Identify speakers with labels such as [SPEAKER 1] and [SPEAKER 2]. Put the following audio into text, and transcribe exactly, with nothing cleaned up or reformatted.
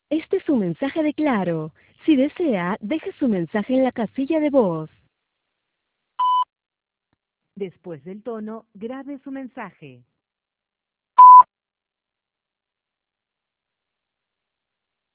[SPEAKER 1] Este es un mensaje de Claro. Si desea, deje su mensaje en la casilla de voz. Después del tono, grabe su mensaje.